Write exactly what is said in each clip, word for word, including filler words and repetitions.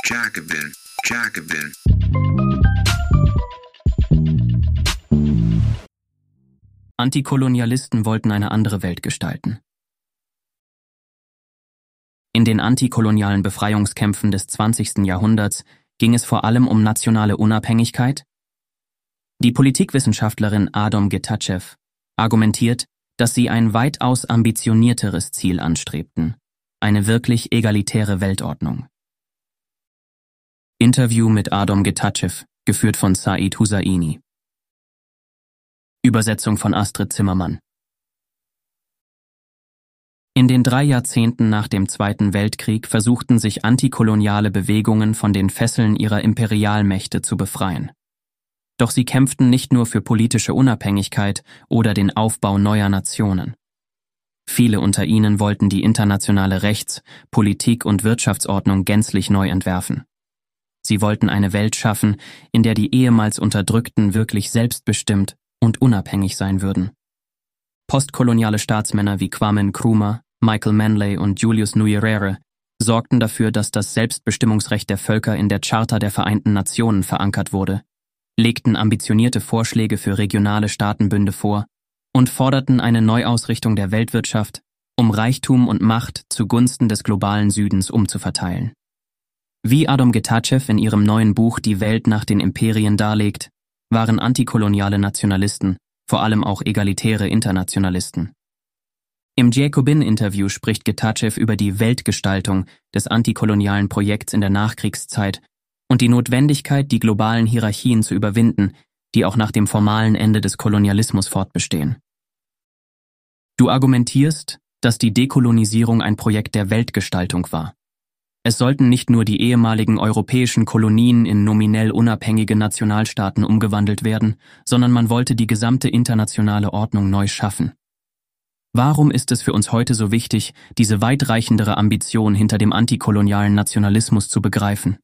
Jacobin, Jacobin. Antikolonialisten wollten eine andere Welt gestalten. In den antikolonialen Befreiungskämpfen des zwanzigsten Jahrhunderts ging es vor allem um nationale Unabhängigkeit. Die Politikwissenschaftlerin Adom Getachew argumentiert, dass sie ein weitaus ambitionierteres Ziel anstrebten, eine wirklich egalitäre Weltordnung. Interview mit Adom Getachew, geführt von Said Husseini. Übersetzung von Astrid Zimmermann. In den drei Jahrzehnten nach dem Zweiten Weltkrieg versuchten sich antikoloniale Bewegungen von den Fesseln ihrer Imperialmächte zu befreien. Doch sie kämpften nicht nur für politische Unabhängigkeit oder den Aufbau neuer Nationen. Viele unter ihnen wollten die internationale Rechts-, Politik- und Wirtschaftsordnung gänzlich neu entwerfen. Sie wollten eine Welt schaffen, in der die ehemals Unterdrückten wirklich selbstbestimmt und unabhängig sein würden. Postkoloniale Staatsmänner wie Kwame Nkrumah, Michael Manley und Julius Nyerere sorgten dafür, dass das Selbstbestimmungsrecht der Völker in der Charta der Vereinten Nationen verankert wurde, legten ambitionierte Vorschläge für regionale Staatenbünde vor und forderten eine Neuausrichtung der Weltwirtschaft, um Reichtum und Macht zugunsten des globalen Südens umzuverteilen. Wie Adom Getachew in ihrem neuen Buch Die Welt nach den Imperien darlegt, waren antikoloniale Nationalisten, vor allem auch egalitäre Internationalisten. Im Jacobin-Interview spricht Getachew über die Weltgestaltung des antikolonialen Projekts in der Nachkriegszeit und die Notwendigkeit, die globalen Hierarchien zu überwinden, die auch nach dem formalen Ende des Kolonialismus fortbestehen. Du argumentierst, dass die Dekolonisierung ein Projekt der Weltgestaltung war. Es sollten nicht nur die ehemaligen europäischen Kolonien in nominell unabhängige Nationalstaaten umgewandelt werden, sondern man wollte die gesamte internationale Ordnung neu schaffen. Warum ist es für uns heute so wichtig, diese weitreichendere Ambition hinter dem antikolonialen Nationalismus zu begreifen?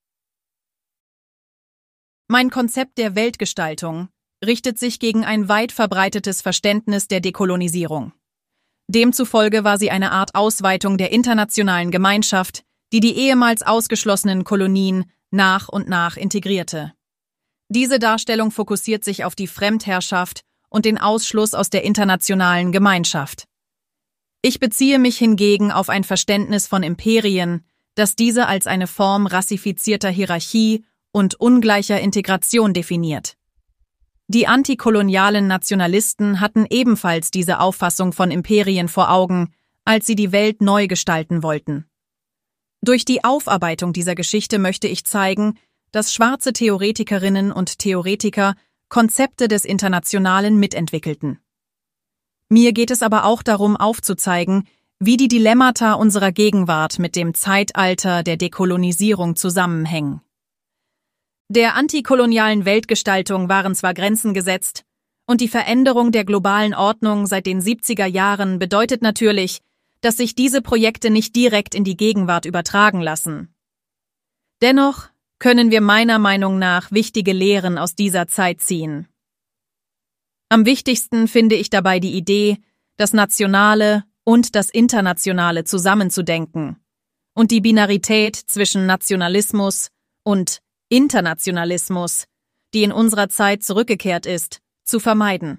Mein Konzept der Weltgestaltung richtet sich gegen ein weit verbreitetes Verständnis der Dekolonisierung. Demzufolge war sie eine Art Ausweitung der internationalen Gemeinschaft, die die ehemals ausgeschlossenen Kolonien nach und nach integrierte. Diese Darstellung fokussiert sich auf die Fremdherrschaft und den Ausschluss aus der internationalen Gemeinschaft. Ich beziehe mich hingegen auf ein Verständnis von Imperien, das diese als eine Form rassifizierter Hierarchie und ungleicher Integration definiert. Die antikolonialen Nationalisten hatten ebenfalls diese Auffassung von Imperien vor Augen, als sie die Welt neu gestalten wollten. Durch die Aufarbeitung dieser Geschichte möchte ich zeigen, dass schwarze Theoretikerinnen und Theoretiker Konzepte des Internationalen mitentwickelten. Mir geht es aber auch darum, aufzuzeigen, wie die Dilemmata unserer Gegenwart mit dem Zeitalter der Dekolonisierung zusammenhängen. Der antikolonialen Weltgestaltung waren zwar Grenzen gesetzt, und die Veränderung der globalen Ordnung seit den siebziger Jahren bedeutet natürlich, dass sich diese Projekte nicht direkt in die Gegenwart übertragen lassen. Dennoch können wir meiner Meinung nach wichtige Lehren aus dieser Zeit ziehen. Am wichtigsten finde ich dabei die Idee, das Nationale und das Internationale zusammenzudenken und die Binarität zwischen Nationalismus und Internationalismus, die in unserer Zeit zurückgekehrt ist, zu vermeiden.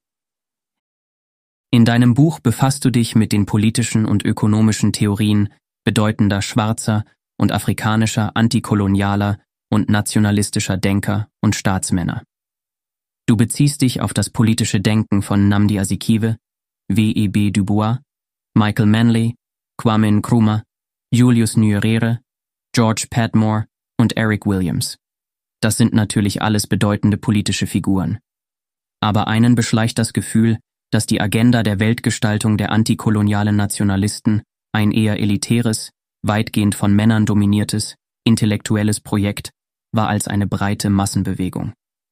In deinem Buch befasst du dich mit den politischen und ökonomischen Theorien bedeutender schwarzer und afrikanischer antikolonialer und nationalistischer Denker und Staatsmänner. Du beziehst dich auf das politische Denken von Nnamdi Azikiwe, W E B Du Bois, Michael Manley, Kwame Nkrumah, Julius Nyerere, George Padmore und Eric Williams. Das sind natürlich alles bedeutende politische Figuren. Aber einen beschleicht das Gefühl, dass die Agenda der Weltgestaltung der antikolonialen Nationalisten ein eher elitäres, weitgehend von Männern dominiertes, intellektuelles Projekt war als eine breite Massenbewegung.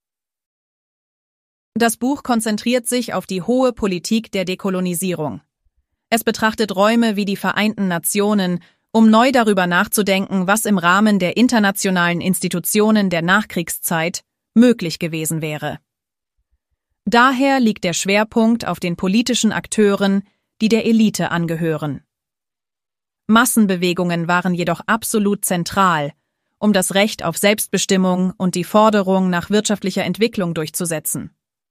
Das Buch konzentriert sich auf die hohe Politik der Dekolonisierung. Es betrachtet Räume wie die Vereinten Nationen, um neu darüber nachzudenken, was im Rahmen der internationalen Institutionen der Nachkriegszeit möglich gewesen wäre. Daher liegt der Schwerpunkt auf den politischen Akteuren, die der Elite angehören. Massenbewegungen waren jedoch absolut zentral um das Recht auf Selbstbestimmung und die Forderung nach wirtschaftlicher Entwicklung durchzusetzen.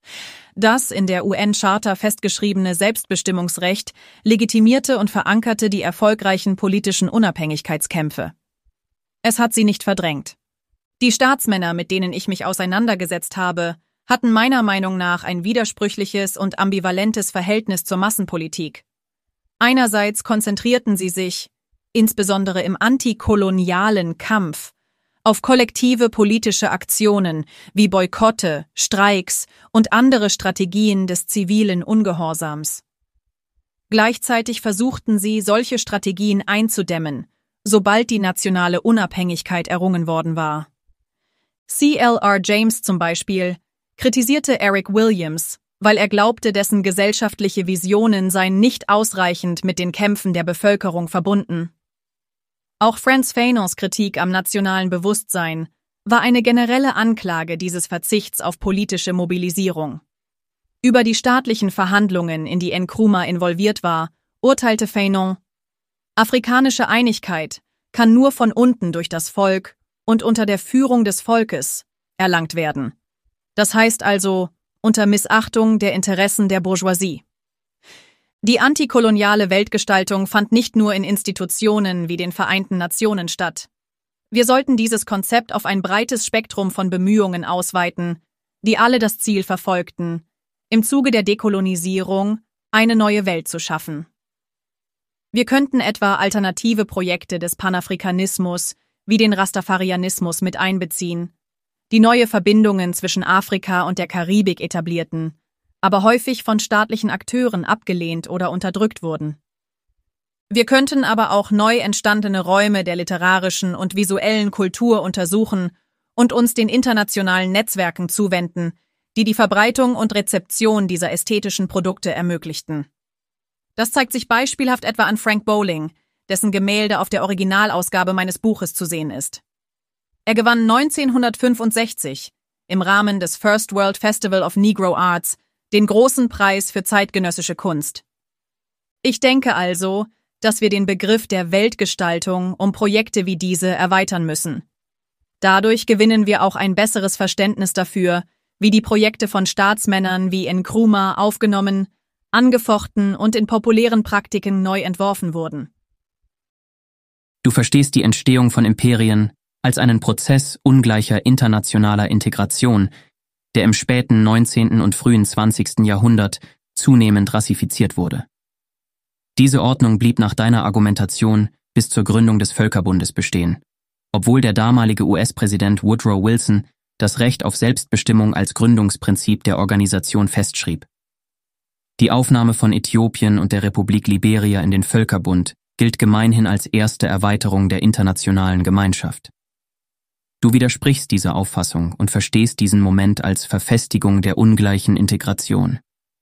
Das in der U N-Charta festgeschriebene Selbstbestimmungsrecht legitimierte und verankerte die erfolgreichen politischen Unabhängigkeitskämpfe. Es hat sie nicht verdrängt. Die Staatsmänner, mit denen ich mich auseinandergesetzt habe, hatten meiner Meinung nach ein widersprüchliches und ambivalentes Verhältnis zur Massenpolitik. Einerseits konzentrierten sie sich, insbesondere im antikolonialen Kampf, auf kollektive politische Aktionen wie Boykotte, Streiks und andere Strategien des zivilen Ungehorsams. Gleichzeitig versuchten sie, solche Strategien einzudämmen, sobald die nationale Unabhängigkeit errungen worden war. C L R James zum Beispiel kritisierte Eric Williams, weil er glaubte, dessen gesellschaftliche Visionen seien nicht ausreichend mit den Kämpfen der Bevölkerung verbunden. Auch Frantz Fanons Kritik am nationalen Bewusstsein war eine generelle Anklage dieses Verzichts auf politische Mobilisierung. Über die staatlichen Verhandlungen, in die Nkrumah involviert war, urteilte Fanon: Afrikanische Einigkeit kann nur von unten durch das Volk und unter der Führung des Volkes erlangt werden. Das heißt also unter Missachtung der Interessen der Bourgeoisie. Die antikoloniale Weltgestaltung fand nicht nur in Institutionen wie den Vereinten Nationen statt. Wir sollten dieses Konzept auf ein breites Spektrum von Bemühungen ausweiten, die alle das Ziel verfolgten, im Zuge der Dekolonisierung eine neue Welt zu schaffen. Wir könnten etwa alternative Projekte des Panafrikanismus wie den Rastafarianismus mit einbeziehen, die neue Verbindungen zwischen Afrika und der Karibik etablierten, aber häufig von staatlichen Akteuren abgelehnt oder unterdrückt wurden. Wir könnten aber auch neu entstandene Räume der literarischen und visuellen Kultur untersuchen und uns den internationalen Netzwerken zuwenden, die die Verbreitung und Rezeption dieser ästhetischen Produkte ermöglichten. Das zeigt sich beispielhaft etwa an Frank Bowling, dessen Gemälde auf der Originalausgabe meines Buches zu sehen ist. Er gewann neunzehnhundertfünfundsechzig im Rahmen des First World Festival of Negro Arts den großen Preis für zeitgenössische Kunst. Ich denke also, dass wir den Begriff der Weltgestaltung um Projekte wie diese erweitern müssen. Dadurch gewinnen wir auch ein besseres Verständnis dafür, wie die Projekte von Staatsmännern wie Nkrumah aufgenommen, angefochten und in populären Praktiken neu entworfen wurden. Du verstehst die Entstehung von Imperien als einen Prozess ungleicher internationaler Integration, der im späten neunzehnten und frühen zwanzigsten Jahrhundert zunehmend rassifiziert wurde. Diese Ordnung blieb nach deiner Argumentation bis zur Gründung des Völkerbundes bestehen, obwohl der damalige U S-Präsident Woodrow Wilson das Recht auf Selbstbestimmung als Gründungsprinzip der Organisation festschrieb. Die Aufnahme von Äthiopien und der Republik Liberia in den Völkerbund gilt gemeinhin als erste Erweiterung der internationalen Gemeinschaft. Du widersprichst dieser Auffassung und verstehst diesen Moment als Verfestigung der ungleichen Integration.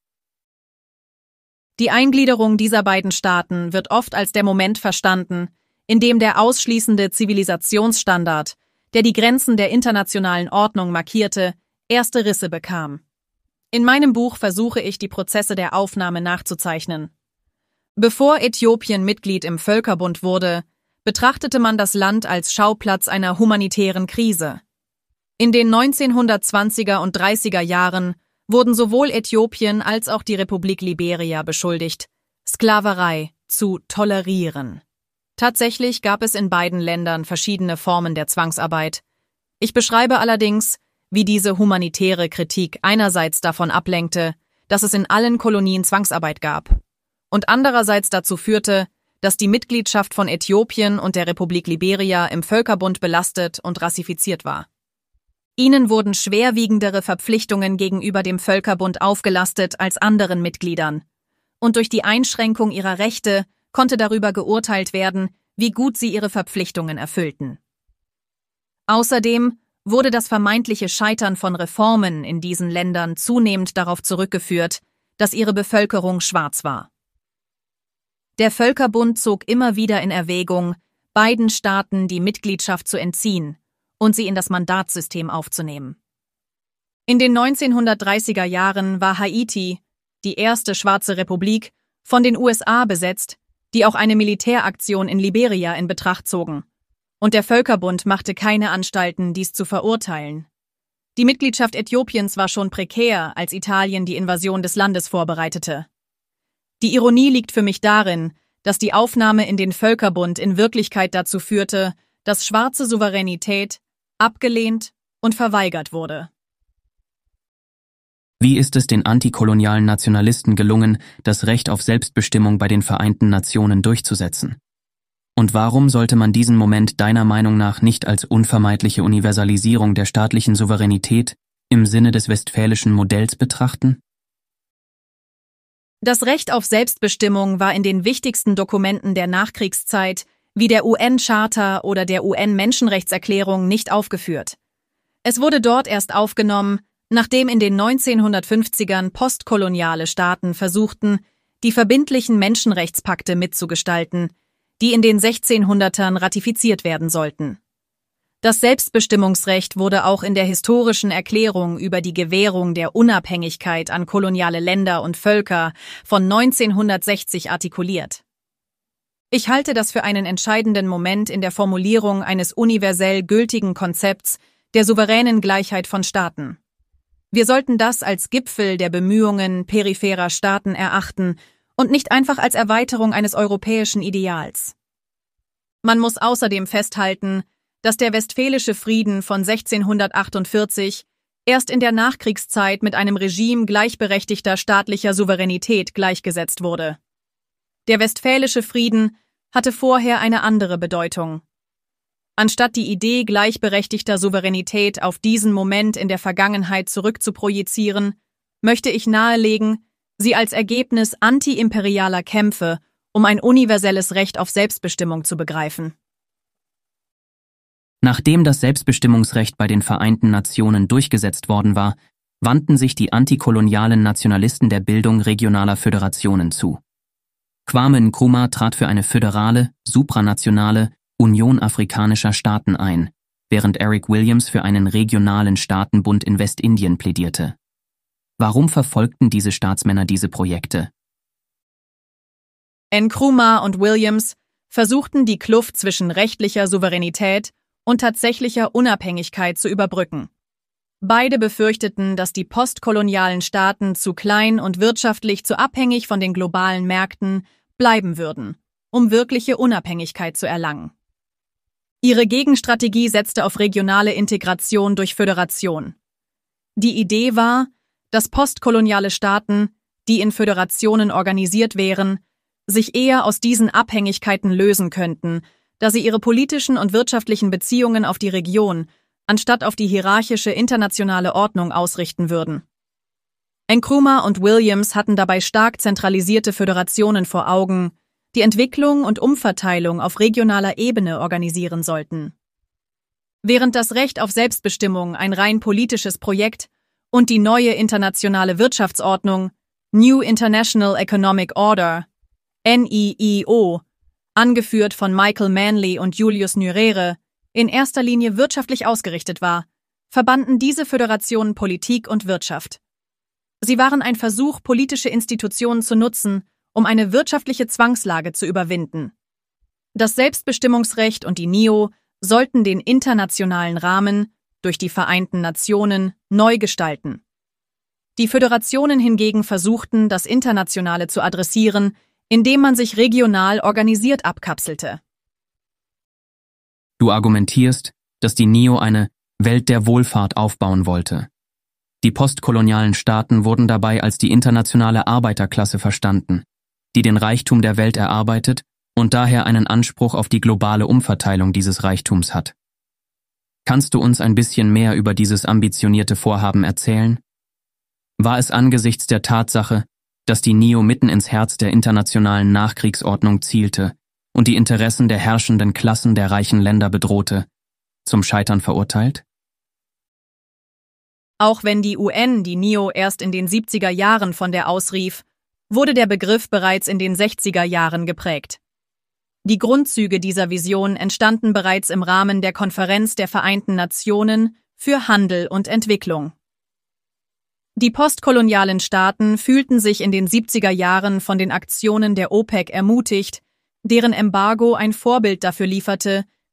Die Eingliederung dieser beiden Staaten wird oft als der Moment verstanden, in dem der ausschließende Zivilisationsstandard, der die Grenzen der internationalen Ordnung markierte, erste Risse bekam. In meinem Buch versuche ich, die Prozesse der Aufnahme nachzuzeichnen. Bevor Äthiopien Mitglied im Völkerbund wurde, betrachtete man das Land als Schauplatz einer humanitären Krise. In den neunzehnhundertzwanziger und dreißiger Jahren wurden sowohl Äthiopien als auch die Republik Liberia beschuldigt, Sklaverei zu tolerieren. Tatsächlich gab es in beiden Ländern verschiedene Formen der Zwangsarbeit. Ich beschreibe allerdings, wie diese humanitäre Kritik einerseits davon ablenkte, dass es in allen Kolonien Zwangsarbeit gab, und andererseits dazu führte, dass die Mitgliedschaft von Äthiopien und der Republik Liberia im Völkerbund belastet und rassifiziert war. Ihnen wurden schwerwiegendere Verpflichtungen gegenüber dem Völkerbund aufgelastet als anderen Mitgliedern, und durch die Einschränkung ihrer Rechte konnte darüber geurteilt werden, wie gut sie ihre Verpflichtungen erfüllten. Außerdem wurde das vermeintliche Scheitern von Reformen in diesen Ländern zunehmend darauf zurückgeführt, dass ihre Bevölkerung schwarz war. Der Völkerbund zog immer wieder in Erwägung, beiden Staaten die Mitgliedschaft zu entziehen und sie in das Mandatssystem aufzunehmen. In den neunzehnhundertdreißiger Jahren war Haiti, die erste schwarze Republik, von den U S A besetzt, die auch eine Militäraktion in Liberia in Betracht zogen. und der Völkerbund machte keine Anstalten, dies zu verurteilen. Die Mitgliedschaft Äthiopiens war schon prekär, als Italien die Invasion des Landes vorbereitete. Die Ironie liegt für mich darin, dass die Aufnahme in den Völkerbund in Wirklichkeit dazu führte, dass schwarze Souveränität abgelehnt und verweigert wurde. Wie ist es den antikolonialen Nationalisten gelungen, das Recht auf Selbstbestimmung bei den Vereinten Nationen durchzusetzen? Und warum sollte man diesen Moment deiner Meinung nach nicht als unvermeidliche Universalisierung der staatlichen Souveränität im Sinne des westfälischen Modells betrachten? Das Recht auf Selbstbestimmung war in den wichtigsten Dokumenten der Nachkriegszeit, wie der U N-Charta oder der U N-Menschenrechtserklärung, nicht aufgeführt. Es wurde dort erst aufgenommen, nachdem in den neunzehnhundertfünfzigern postkoloniale Staaten versuchten, die verbindlichen Menschenrechtspakte mitzugestalten, die in den sechzehnhundertern ratifiziert werden sollten. Das Selbstbestimmungsrecht wurde auch in der historischen Erklärung über die Gewährung der Unabhängigkeit an koloniale Länder und Völker von neunzehnhundertsechzig artikuliert. Ich halte das für einen entscheidenden Moment in der Formulierung eines universell gültigen Konzepts der souveränen Gleichheit von Staaten. Wir sollten das als Gipfel der Bemühungen peripherer Staaten erachten und nicht einfach als Erweiterung eines europäischen Ideals. Man muss außerdem festhalten, dass der Westfälische Frieden von sechzehnhundertachtundvierzig erst in der Nachkriegszeit mit einem Regime gleichberechtigter staatlicher Souveränität gleichgesetzt wurde. Der Westfälische Frieden hatte vorher eine andere Bedeutung. Anstatt die Idee gleichberechtigter Souveränität auf diesen Moment in der Vergangenheit zurückzuprojizieren, möchte ich nahelegen, sie als Ergebnis antiimperialer Kämpfe um ein universelles Recht auf Selbstbestimmung zu begreifen. Nachdem das Selbstbestimmungsrecht bei den Vereinten Nationen durchgesetzt worden war, wandten sich die antikolonialen Nationalisten der Bildung regionaler Föderationen zu. Kwame Nkrumah trat für eine föderale, supranationale Union afrikanischer Staaten ein, während Eric Williams für einen regionalen Staatenbund in Westindien plädierte. Warum verfolgten diese Staatsmänner diese Projekte? Nkrumah und Williams versuchten die Kluft zwischen rechtlicher Souveränität und tatsächlicher Unabhängigkeit zu überbrücken. Beide befürchteten, dass die postkolonialen Staaten zu klein und wirtschaftlich zu abhängig von den globalen Märkten bleiben würden, um wirkliche Unabhängigkeit zu erlangen. Ihre Gegenstrategie setzte auf regionale Integration durch Föderation. Die Idee war, dass postkoloniale Staaten, die in Föderationen organisiert wären, sich eher aus diesen Abhängigkeiten lösen könnten, da sie ihre politischen und wirtschaftlichen Beziehungen auf die Region anstatt auf die hierarchische internationale Ordnung ausrichten würden. Nkrumah und Williams hatten dabei stark zentralisierte Föderationen vor Augen, die Entwicklung und Umverteilung auf regionaler Ebene organisieren sollten. Während das Recht auf Selbstbestimmung ein rein politisches Projekt und die neue internationale Wirtschaftsordnung, New International Economic Order, N I E O, angeführt von Michael Manley und Julius Nyerere, in erster Linie wirtschaftlich ausgerichtet war, verbanden diese Föderationen Politik und Wirtschaft. Sie waren ein Versuch, politische Institutionen zu nutzen, um eine wirtschaftliche Zwangslage zu überwinden. Das Selbstbestimmungsrecht und die N I O sollten den internationalen Rahmen durch die Vereinten Nationen neu gestalten. Die Föderationen hingegen versuchten, das Internationale zu adressieren, indem man sich regional organisiert abkapselte. Du argumentierst, dass die N I O eine Welt der Wohlfahrt aufbauen wollte. Die postkolonialen Staaten wurden dabei als die internationale Arbeiterklasse verstanden, die den Reichtum der Welt erarbeitet und daher einen Anspruch auf die globale Umverteilung dieses Reichtums hat. Kannst du uns ein bisschen mehr über dieses ambitionierte Vorhaben erzählen? War es angesichts der Tatsache, dass die N I O mitten ins Herz der internationalen Nachkriegsordnung zielte und die Interessen der herrschenden Klassen der reichen Länder bedrohte, zum Scheitern verurteilt? Auch wenn die U N die N I O erst in den siebziger Jahren von der ausrief, wurde der Begriff bereits in den sechziger Jahren geprägt. Die Grundzüge dieser Vision entstanden bereits im Rahmen der Konferenz der Vereinten Nationen für Handel und Entwicklung. Die postkolonialen Staaten fühlten sich in den siebziger Jahren von den Aktionen der OPEC ermutigt, deren Embargo ein Vorbild dafür lieferte,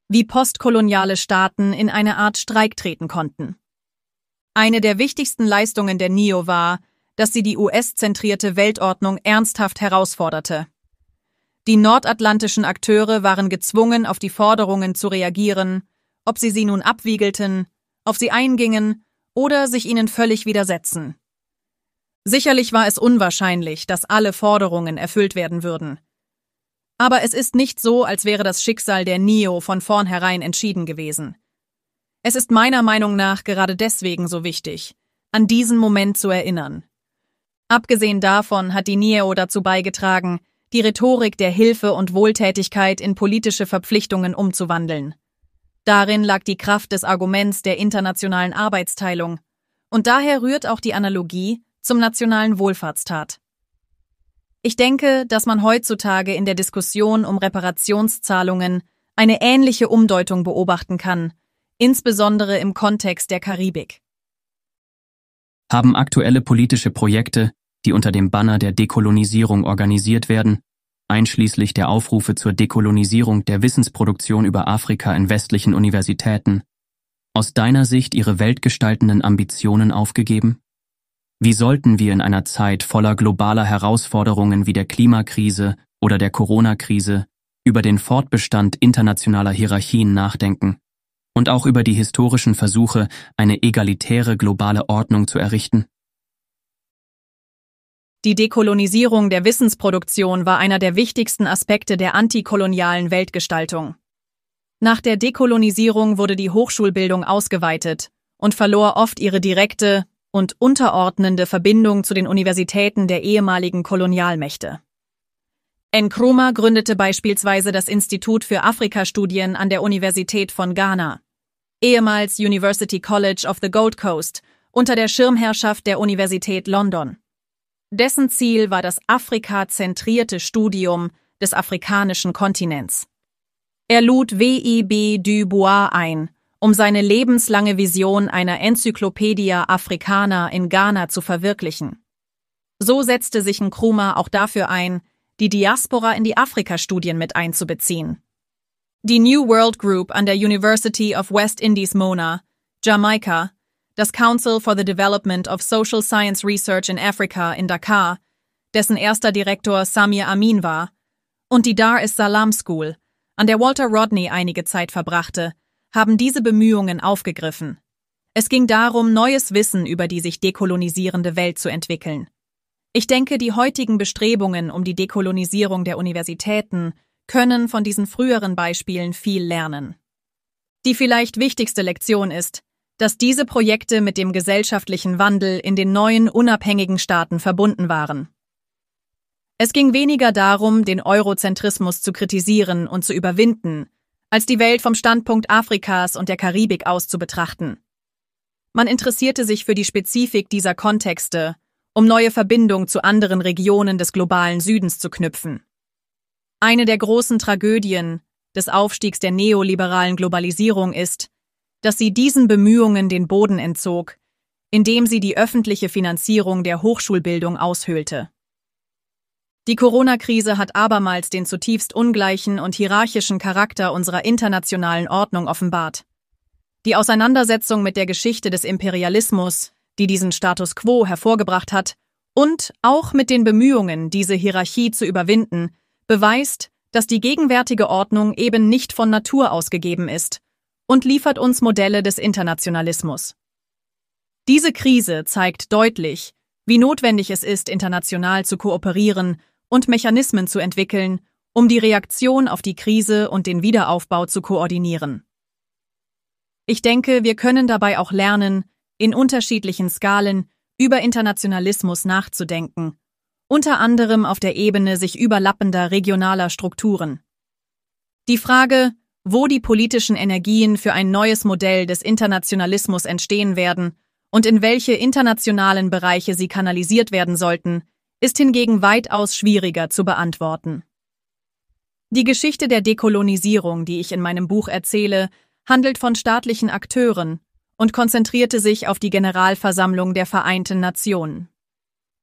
wie postkoloniale Staaten in eine Art Streik treten konnten. Eine der wichtigsten Leistungen der N I O war, dass sie die U S-zentrierte Weltordnung ernsthaft herausforderte. Die nordatlantischen Akteure waren gezwungen, auf die Forderungen zu reagieren, ob sie sie nun abwiegelten, auf sie eingingen oder sich ihnen völlig widersetzen. Sicherlich war es unwahrscheinlich, dass alle Forderungen erfüllt werden würden. Aber es ist nicht so, als wäre das Schicksal der N I O von vornherein entschieden gewesen. Es ist meiner Meinung nach gerade deswegen so wichtig, an diesen Moment zu erinnern. Abgesehen davon hat die N I O dazu beigetragen, die Rhetorik der Hilfe und Wohltätigkeit in politische Verpflichtungen umzuwandeln. Darin lag die Kraft des Arguments der internationalen Arbeitsteilung, und daher rührt auch die Analogie zum nationalen Wohlfahrtsstaat. Ich denke, dass man heutzutage in der Diskussion um Reparationszahlungen eine ähnliche Umdeutung beobachten kann, insbesondere im Kontext der Karibik. Haben aktuelle politische Projekte, die unter dem Banner der Dekolonisierung organisiert werden, einschließlich der Aufrufe zur Dekolonisierung der Wissensproduktion über Afrika in westlichen Universitäten, aus deiner Sicht ihre weltgestaltenden Ambitionen aufgegeben? Wie sollten wir in einer Zeit voller globaler Herausforderungen wie der Klimakrise oder der Corona-Krise über den Fortbestand internationaler Hierarchien nachdenken und auch über die historischen Versuche, eine egalitäre globale Ordnung zu errichten? Die Dekolonisierung der Wissensproduktion war einer der wichtigsten Aspekte der antikolonialen Weltgestaltung. Nach der Dekolonisierung wurde die Hochschulbildung ausgeweitet und verlor oft ihre direkte und unterordnende Verbindung zu den Universitäten der ehemaligen Kolonialmächte. Nkrumah gründete beispielsweise das Institut für Afrikastudien an der Universität von Ghana, ehemals University College of the Gold Coast, unter der Schirmherrschaft der Universität London. Dessen Ziel war das Afrika-zentrierte Studium des afrikanischen Kontinents. Er lud W I B Du Bois ein, um seine lebenslange Vision einer Enzyklopädia Africana in Ghana zu verwirklichen. So setzte sich Nkrumah auch dafür ein, die Diaspora in die Afrikastudien mit einzubeziehen. Die New World Group an der University of West Indies Mona, Jamaika, das Council for the Development of Social Science Research in Africa in Dakar, dessen erster Direktor Samir Amin war, und die Dar es Salaam School, an der Walter Rodney einige Zeit verbrachte, haben diese Bemühungen aufgegriffen. Es ging darum, neues Wissen über die sich dekolonisierende Welt zu entwickeln. Ich denke, die heutigen Bestrebungen um die Dekolonisierung der Universitäten können von diesen früheren Beispielen viel lernen. Die vielleicht wichtigste Lektion ist, dass diese Projekte mit dem gesellschaftlichen Wandel in den neuen unabhängigen Staaten verbunden waren. Es ging weniger darum, den Eurozentrismus zu kritisieren und zu überwinden, als die Welt vom Standpunkt Afrikas und der Karibik aus zu betrachten. Man interessierte sich für die Spezifik dieser Kontexte, um neue Verbindungen zu anderen Regionen des globalen Südens zu knüpfen. Eine der großen Tragödien des Aufstiegs der neoliberalen Globalisierung ist, dass sie diesen Bemühungen den Boden entzog, indem sie die öffentliche Finanzierung der Hochschulbildung aushöhlte. Die Corona-Krise hat abermals den zutiefst ungleichen und hierarchischen Charakter unserer internationalen Ordnung offenbart. Die Auseinandersetzung mit der Geschichte des Imperialismus, die diesen Status quo hervorgebracht hat, und auch mit den Bemühungen, diese Hierarchie zu überwinden, beweist, dass die gegenwärtige Ordnung eben nicht von Natur aus gegeben ist und liefert uns Modelle des Internationalismus. Diese Krise zeigt deutlich, wie notwendig es ist, international zu kooperieren und Mechanismen zu entwickeln, um die Reaktion auf die Krise und den Wiederaufbau zu koordinieren. Ich denke, wir können dabei auch lernen, in unterschiedlichen Skalen über Internationalismus nachzudenken, unter anderem auf der Ebene sich überlappender regionaler Strukturen. Die Frage, wo die politischen Energien für ein neues Modell des Internationalismus entstehen werden und in welche internationalen Bereiche sie kanalisiert werden sollten, ist hingegen weitaus schwieriger zu beantworten. Die Geschichte der Dekolonisierung, die ich in meinem Buch erzähle, handelt von staatlichen Akteuren und konzentrierte sich auf die Generalversammlung der Vereinten Nationen.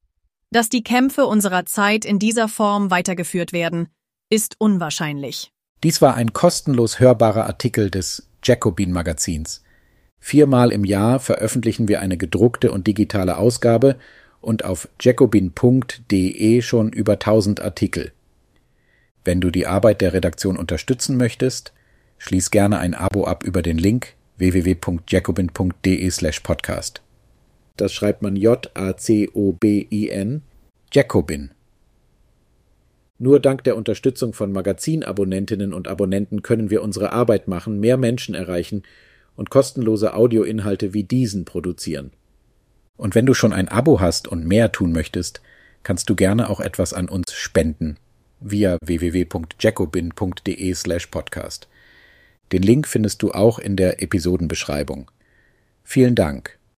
Dass die Kämpfe unserer Zeit in dieser Form weitergeführt werden, ist unwahrscheinlich. Dies war ein kostenlos hörbarer Artikel des Jacobin Magazins. Viermal im Jahr veröffentlichen wir eine gedruckte und digitale Ausgabe und auf jacobin punkt de schon über tausend Artikel. Wenn du die Arbeit der Redaktion unterstützen möchtest, schließ gerne ein Abo ab über den Link w w w punkt jacobin punkt de slash podcast. Das schreibt man J A C O B I N, Jacobin. Nur dank der Unterstützung von Magazinabonnentinnen und Abonnenten können wir unsere Arbeit machen, mehr Menschen erreichen und kostenlose Audioinhalte wie diesen produzieren. Und wenn du schon ein Abo hast und mehr tun möchtest, kannst du gerne auch etwas an uns spenden via w w w punkt jacobin punkt de slash podcast. Den Link findest du auch in der Episodenbeschreibung. Vielen Dank.